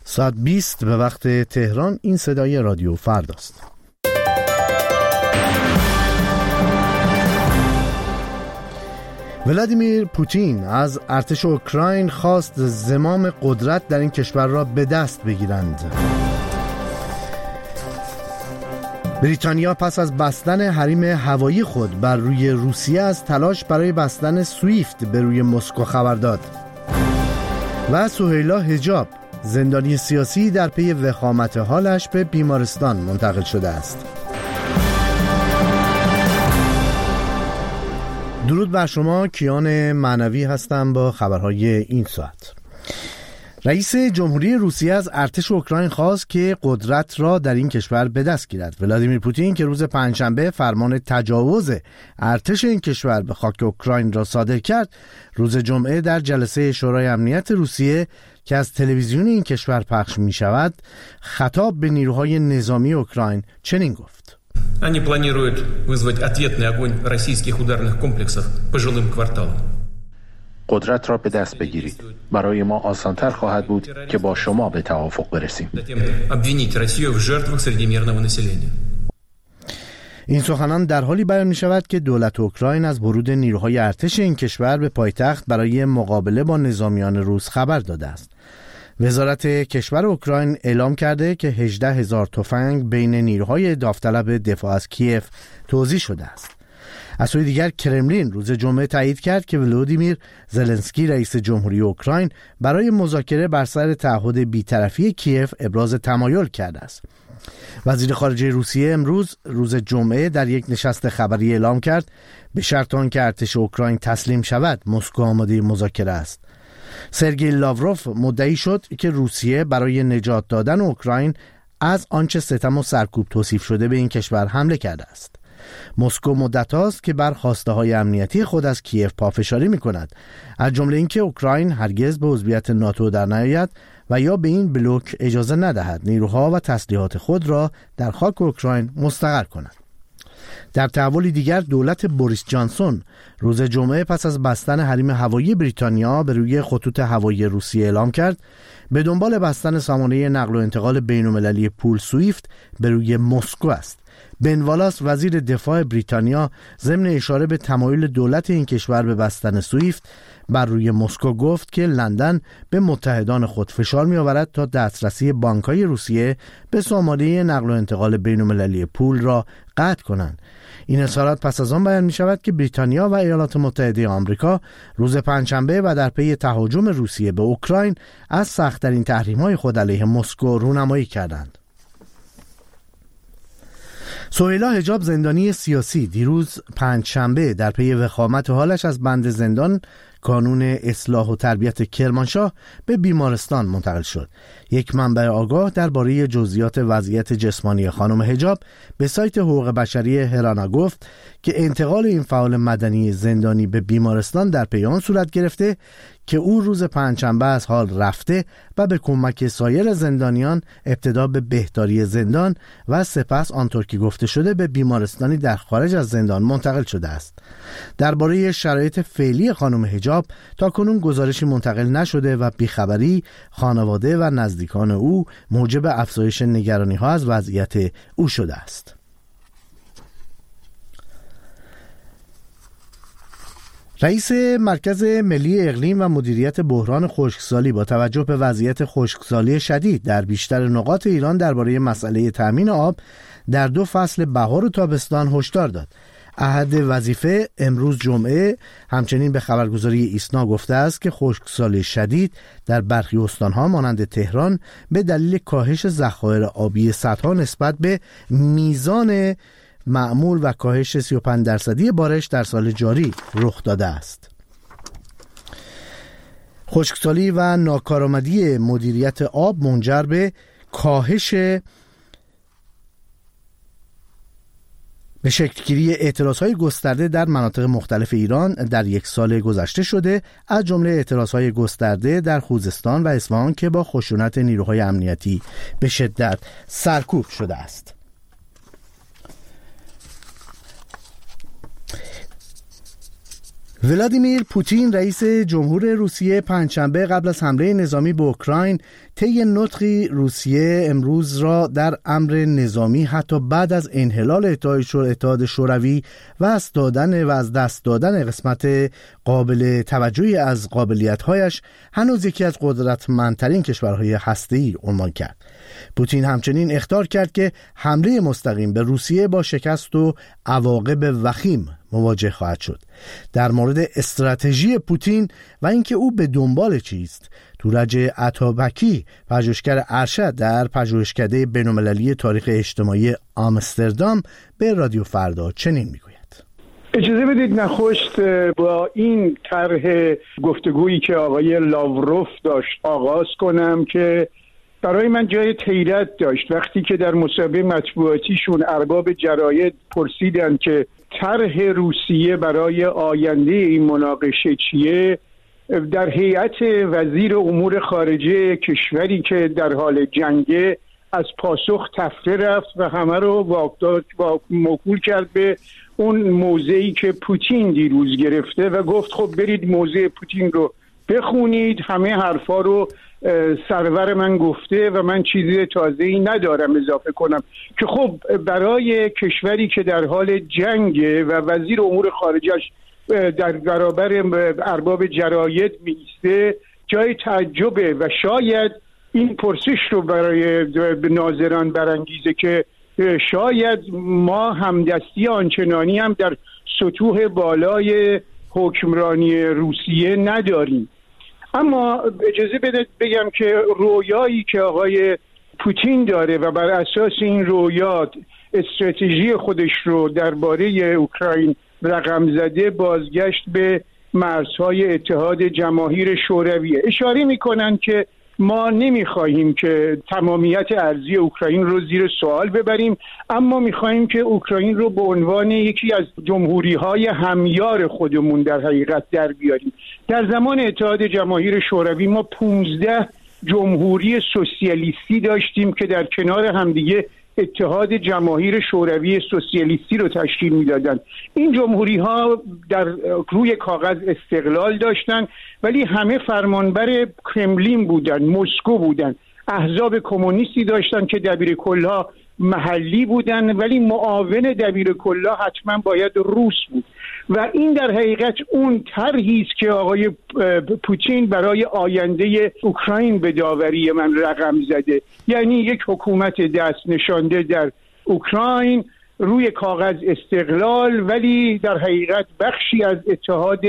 ساعت 20 به وقت تهران. این صدای رادیو فرداست. ولادیمیر پوتین از ارتش اوکراین خواست زمام قدرت در این کشور را به دست بگیرند. بریتانیا پس از بستن حریم هوایی خود بر روی روسیه از تلاش برای بستن سویفت به روی مسکو خبر داد. و سهیلا حجاب، زندانی سیاسی، در پی وخامت حالش به بیمارستان منتقل شده است. درود بر شما، کیان معنوی هستم با خبرهای این ساعت. رئیس جمهوری روسیه از ارتش اوکراین خواست که قدرت را در این کشور به دست گیرد. ولادیمیر پوتین که روز پنجشنبه فرمان تجاوز ارتش این کشور به خاک اوکراین را صادر کرد، روز جمعه در جلسه شورای امنیت روسیه که از تلویزیون این کشور پخش می شود خطاب به نیروهای نظامی اوکراین چنین گفت: Они планируют вызвать ответный огонь российских ударных комплексов по жилым кварталам. قدرت را به دست بگیرید. برای ما آسان‌تر خواهد بود که با شما به توافق برسیم. Обвинить Россию в жертвах среди мирного населения. این سخنان در حالی بیان می شود که دولت اوکراین از ورود نیروهای ارتش این کشور به پایتخت برای مقابله با نظامیان روس خبر داده است. وزارت کشور اوکراین اعلام کرده که 18,000 تفنگ بین نیروهای داوطلب دفاع از کیف توزیع شده است. از سوی دیگر کرملین روز جمعه تایید کرد که ولودیمیر زلنسکی رئیس جمهوری اوکراین برای مذاکره بر سر تعهد بی‌طرفی کیف ابراز تمایل کرده است. وزیر خارجه روسیه امروز روز جمعه در یک نشست خبری اعلام کرد به شرط آنکه ارتش اوکراین تسلیم شود مسکو آماده مذاکره است. سرگئی لاوروف مدعی شد که روسیه برای نجات دادن اوکراین از آنچه ستم و سرکوب توصیف شده به این کشور حمله کرده است. مسکو مدت هاست که بر خواسته های امنیتی خود از کیف پافشاری می کند، از جمله اینکه اوکراین هرگز به عضویت ناتو در نیاید و یا به این بلوک اجازه ندهد نیروها و تسلیحات خود را در خاک اوکراین مستقر کند. در تحولی دیگر دولت بوریس جانسون روز جمعه پس از بستن حریم هوایی بریتانیا به روی خطوط هوایی روسیه اعلام کرد به دنبال بستن سامانه نقل و انتقال بین‌المللی پول سویفت به روی مسکو است. بن والاس وزیر دفاع بریتانیا ضمن اشاره به تمایل دولت این کشور به بستن سویفت بر روی مسکو گفت که لندن به متحدان خود فشار می‌آورد تا دسترسی بانک‌های روسیه به سامانه نقل و انتقال بین‌المللی پول را قطع کنند. این اظهارات پس از آن بیان می‌شود که بریتانیا و ایالات متحده آمریکا روز پنجشنبه و در پی تهاجم روسیه به اوکراین از سخت‌ترین تحریم‌های خود علیه مسکو رونمایی کردند. سهیلا حجاب، زندانی سیاسی، دیروز پنجشنبه در پی وخامت حالش از بند زندان کانون اصلاح و تربیت کرمانشاه به بیمارستان منتقل شد. یک منبع آگاه درباره جزئیات وضعیت جسمانی خانم حجاب به سایت حقوق بشری هرانا گفت که انتقال این فعال مدنی زندانی به بیمارستان در پی آن صورت گرفته که او روز پنجشنبه از حال رفته و به کمک سایر زندانیان ابتدا به بهداری زندان و سپس آنطور که گفته شده به بیمارستانی در خارج از زندان منتقل شده است. درباره شرایط فعلی خانم حجاب تاکنون گزارشی منتقل نشده و بیخبری خانواده و نزدیکان او موجب افزایش نگرانی‌ها از وضعیت او شده است. رئیس مرکز ملی اقلیم و مدیریت بحران خشکسالی با توجه به وضعیت خشکسالی شدید در بیشتر نقاط ایران درباره مسئله تامین آب در 2 فصل بهار و تابستان هشدار داد. احد وظیفه امروز جمعه همچنین به خبرگزاری ایسنا گفته است که خشکسالی شدید در برخی استان‌ها مانند تهران به دلیل کاهش ذخایر آبی سدها نسبت به میزان معمول و کاهش 35% بارش در سال جاری رخ داده است. خشکسالی و ناکارآمدی مدیریت آب منجر به کاهش به شکلگیری اعتراضهای گسترده در مناطق مختلف ایران در 1 سال گذشته شده، از جمله اعتراضهای گسترده در خوزستان و اصفهان که با خشونت نیروهای امنیتی به شدت سرکوب شده است. ولادیمیر پوتین رئیس جمهور روسیه پنجشنبه قبل از حمله نظامی به اوکراین طی نطقی روسیه امروز را در امر نظامی حتی بعد از انحلال اتحاد شوروی و از دست دادن قسمت قابل توجهی از قابلیت‌هایش هنوز یکی از قدرتمندترین کشورهای هسته‌ای عنوان کرد. پوتین همچنین اخطار کرد که حمله مستقیم به روسیه با شکست و عواقب وخیم مواجه خواهد شد. در مورد استراتژی پوتین و اینکه او به دنبال چیست، تورج عطابکی، پژوهشگر ارشد در پژوهشکده بین‌المللی تاریخ اجتماعی آمستردام، به رادیو فردا چنین میگوید: اجازه بدید نخست با این طرح گفتگویی که آقای لاوروف داشت آغاز کنم که برای من جای حیرت داشت وقتی که در مسابقه مطبوعاتیشون ارباب جراید پرسیدن که طرح روسیه برای آینده این مناقشه چیه، در هیئت وزیر امور خارجه کشوری که در حال جنگه از پاسخ تفره رفت و همه رو موکول کرد به اون موضعی که پوتین دیروز گرفته و گفت خب برید موضع پوتین رو بخونید، همه حرفا رو سرور من گفته و من چیزی تازه‌ای ندارم اضافه کنم. که خب برای کشوری که در حال جنگه و وزیر امور خارجه‌اش در برابر ارباب جراید میسته جای تعجبه و شاید این پرسش رو برای ناظران برانگیزه که شاید ما همدستی آنچنانی هم در سطوح بالای حکمرانی روسیه نداریم. اما اجازه بدید بگم که رویایی که آقای پوتین داره و بر اساس این رویا استراتژی خودش رو درباره اوکراین رقم زده بازگشت به مرزهای اتحاد جماهیر شوروی. اشاره میکنن که ما نمیخواهیم که تمامیت ارضی اوکراین رو زیر سوال ببریم، اما میخواهیم که اوکراین رو به عنوان یکی از جمهوری‌های همیار خودمون در حقیقت در بیاریم. در زمان اتحاد جماهیر شوروی ما 15 جمهوری سوسیالیستی داشتیم که در کنار همدیگه اتحاد جماهیر شوروی سوسیالیستی رو تشکیل میدادن. این جمهوری ها در روی کاغذ استقلال داشتن ولی همه فرمانبر کرملین بودن، مسکو بودن. احزاب کمونیستی داشتن که دبیرکلها محلی بودن ولی معاون دبیرکلها حتما باید روس بود. و این در حقیقت اون طرحی است که آقای پوتین برای آینده اوکراین به داوری من رقم زده، یعنی یک حکومت دست نشانده در اوکراین، روی کاغذ استقلال ولی در حقیقت بخشی از اتحاد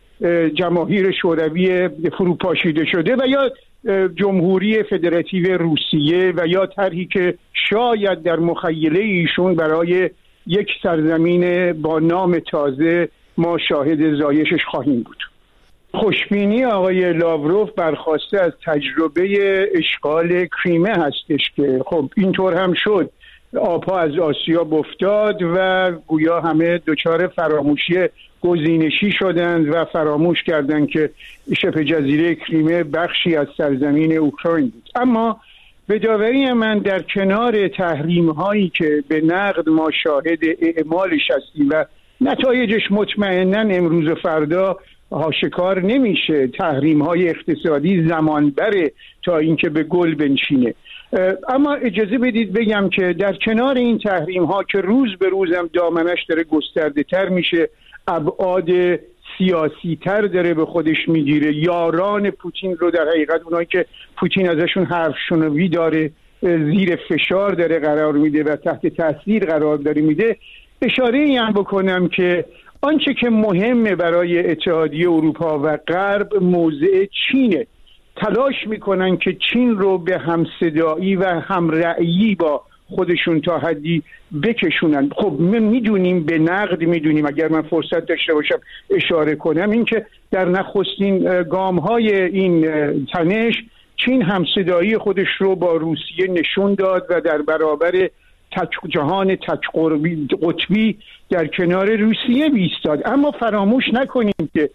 جماهیر شوروی فروپاشیده شده، و یا جمهوری فدراتیو روسیه، و یا طرحی که شاید در مخیله ایشون برای یک سرزمین با نام تازه ما شاهد زایشش خواهیم بود. خوشبینی آقای لاوروف برخواسته از تجربه اشغال کریمه هستش که خب اینطور هم شد، آبها از آسیاب افتاد و گویا همه دچار فراموشی گزینشی شدند و فراموش کردند که شبه جزیره کریمه بخشی از سرزمین اوکراین بود. اما به داوری من در کنار تحریم هایی که به نقد ما شاهد اعمالش هستیم و نتایجش مطمئناً امروز و فردا آشکار نمیشه، تحریم های اقتصادی زمان بره تا اینکه به گل بنشینه، اما اجازه بدید بگم که در کنار این تحریم ها که روز به روزم دامنش داره گسترده تر میشه، ابعاد سیاسی تر داره به خودش میگیره، یاران پوتین رو در حقیقت اونایی که پوتین ازشون حرف شنوی داره زیر فشار داره قرار میده و تحت تاثیر قرار داره میده، اشاره ای هم بکنم که آنچه که مهمه برای اتحادیه اروپا و غرب موضع چینه. تلاش میکنن که چین رو به همصدایی و همرأیی با خودشون تا حدی بکشونن. خب من میدونیم، به نقد میدونیم، اگر من فرصت داشته باشم اشاره کنم، این که در نخستین گام‌های این تنش چین همصدایی خودش رو با روسیه نشون داد و در برابر جهان تک قطبی در کنار روسیه ایستاد. اما فراموش نکنیم که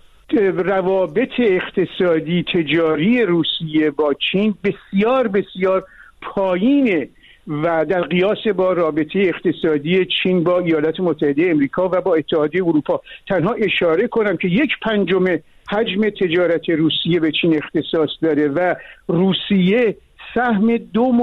روابط اقتصادی تجاری روسیه با چین بسیار بسیار پایینه و در قیاس با رابطه اقتصادی چین با ایالات متحده امریکا و با اتحادیه اروپا تنها اشاره کنم که 1/5 حجم تجارت روسیه به چین اختصاص داره و روسیه سهم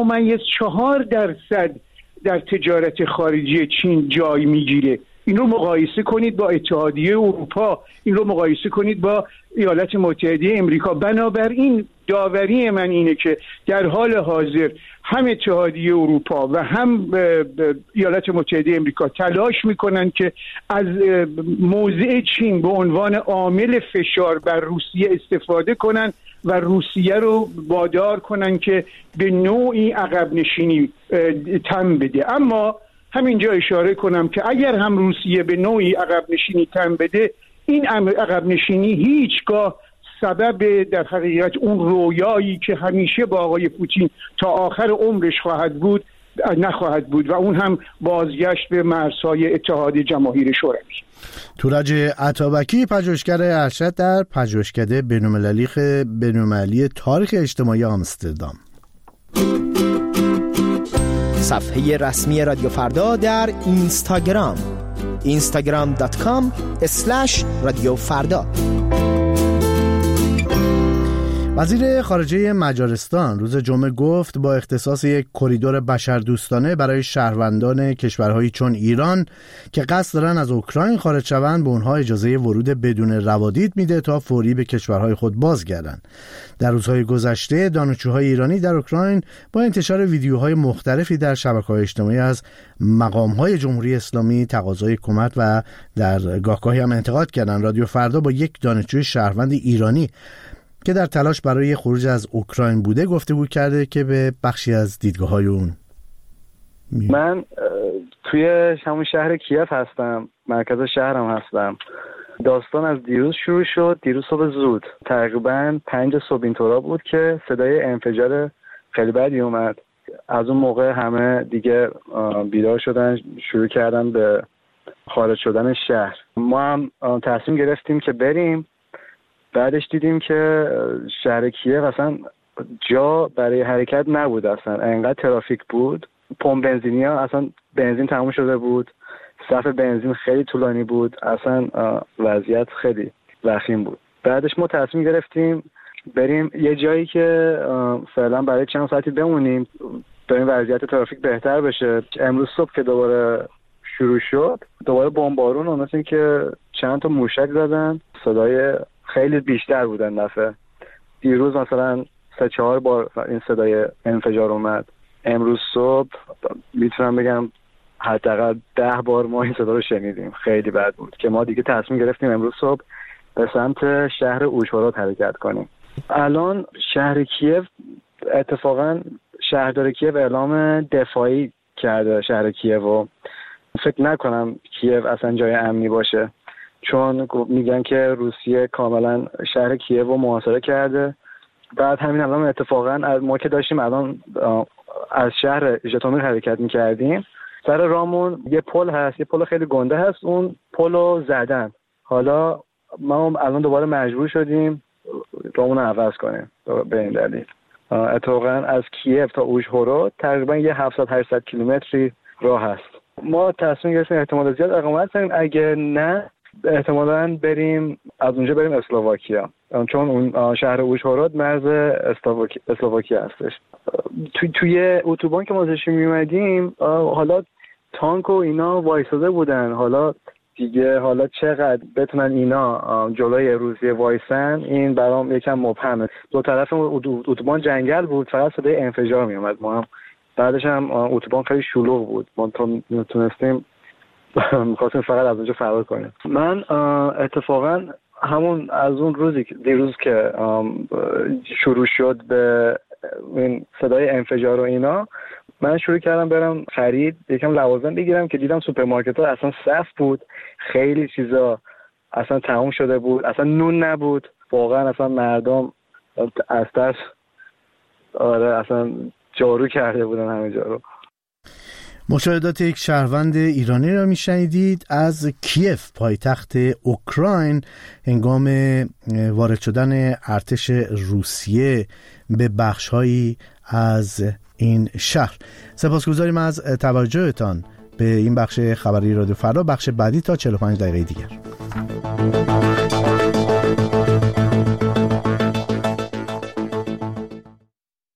2.4% در تجارت خارجی چین جای میگیره. این رو مقایسه کنید با اتحادیه اروپا، این رو مقایسه کنید با ایالات متحده امریکا. بنابراین داوری من اینه که در حال حاضر هم اتحادیه اروپا و هم ایالات متحده امریکا تلاش میکنن که از موضع چین به عنوان عامل فشار بر روسیه استفاده کنن و روسیه رو وادار کنن که به نوعی عقب نشینی تن بده. اما همینجا اشاره کنم که اگر هم روسیه به نوعی عقب نشینی تن بده، این عقب نشینی هیچگاه سبب در حقیقت اون رویایی که همیشه با آقای پوتین تا آخر عمرش نخواهد بود و اون هم بازگشت به مرزهای اتحاد جماهیر شوروی. تورج عطابکی، پژوهشگر ارشد در پژوهشکده بین‌المللی تاریخ اجتماعی آمستردام. صفحه رسمی رادیو فردا در اینستاگرام instagram.com/رادیو فردا. وزیر خارجه مجارستان روز جمعه گفت با اختصاص یک کریدور بشردوستانه برای شهروندان کشورهایی چون ایران که قصد دارن از اوکراین خارج شوند به اونها اجازه ورود بدون روادید میده تا فوری به کشورهای خود بازگردند. در روزهای گذشته دانشجوهای ایرانی در اوکراین با انتشار ویدیوهای مختلفی در شبکه‌های اجتماعی از مقام‌های جمهوری اسلامی تقاضای کمک و در گاهگاهی هم انتقاد کردند. رادیو فردا با یک دانشجوی شهروند ایرانی که در تلاش برای خروج از اوکراین بوده گفتگو کرده که به بخشی از دیدگاه‌های اون من توی همون شهر کیف هستم، مرکز شهرم هستم. داستان از دیروز شروع شد. دیروز صبح زود تقریبا 5 صبح اینطورا بود که صدای انفجار خیلی بدی اومد. از اون موقع همه دیگه بیدار شدن، شروع کردن به خارج شدن شهر. ما هم تصمیم گرفتیم که بریم. بعدش دیدیم که شهر کیف اصلا جا برای حرکت نبود، اصلا انقدر ترافیک بود. پمپ بنزینی ها اصلا بنزین تموم شده بود، صف بنزین خیلی طولانی بود، اصلا وضعیت خیلی وخیم بود. بعدش ما تصمیم گرفتیم بریم یه جایی که فعلا برای چند ساعتی بمونیم تا این وضعیت ترافیک بهتر بشه. امروز صبح که دوباره شروع شد، دوباره بمبارون و مثل این که چند تا موشک زدن، صدای خیلی بیشتر بودن دفعه. دیروز مثلا 3-4 بار این صدای انفجار اومد. امروز صبح میتونم بگم حداقل 10 بار ما این صدا رو شنیدیم. خیلی بد بود که ما دیگه تصمیم گرفتیم امروز صبح به سمت شهر اوژهورود حرکت کنیم. الان شهر کیف، اتفاقا شهردار کیف اعلام دفاعی کرده شهر کیف و فکر نکنم کیف اصلا جای امنی باشه، چون میگن که روسیه کاملا شهر کیف رو محاصره کرده. بعد همین الان اتفاقا ما که داشتیم الان از شهر ژیتومیر حرکت میکردیم، سر رامون یه پل هست، یه پل خیلی گنده هست، اون پل رو زدن. حالا ما الان دوباره مجبور شدیم رامون رو عوض کنیم به این دلیل. اتفاقا از کیف تا اوژهورود تقریبا یه 700-800 کیلومتری راه هست. ما تصمیم گرفتیم احتمال زیاد اقامت کنیم، اگه نه احتمالاً بریم از اونجا بریم اسلواکیا، چون اون شهر اوژهورود مرز اسلواکیا هستش. توی اتوبان که ما داشتیم میومدیم، حالا تانک و اینا وایساده بودن. حالا دیگه چقدر بتونن اینا جلوی روسیه وایسن، این برام یکم مبهمه. دو طرف اتوبان جنگل بود، فقط صدای انفجار میومد. ما هم بعدش هم اتوبان خیلی شلوغ بود، ما تونستیم می‌خواستیم فقط از اونجا فرار کنیم. من اتفاقا همون از اون روزی که دیروز که شروع شد به این صدای انفجار و اینا، من شروع کردم برم خرید، یکم لوازم بگیرم که دیدم سوپرمارکت‌ها اصلا صف بود، خیلی چیزا اصلا تموم شده بود، اصلا نون نبود، واقعا اصلا مردم از ترس اصلا جارو کرده بودن همه جا رو. مشاهدات یک شهروند ایرانی را میشنیدید از کیف، پایتخت اوکراین، هنگام وارد شدن ارتش روسیه به بخش‌هایی از این شهر. سپاسگزاریم از توجهتان به این بخش خبری رادیو فردا. بخش بعدی تا 45 دقیقه دیگر.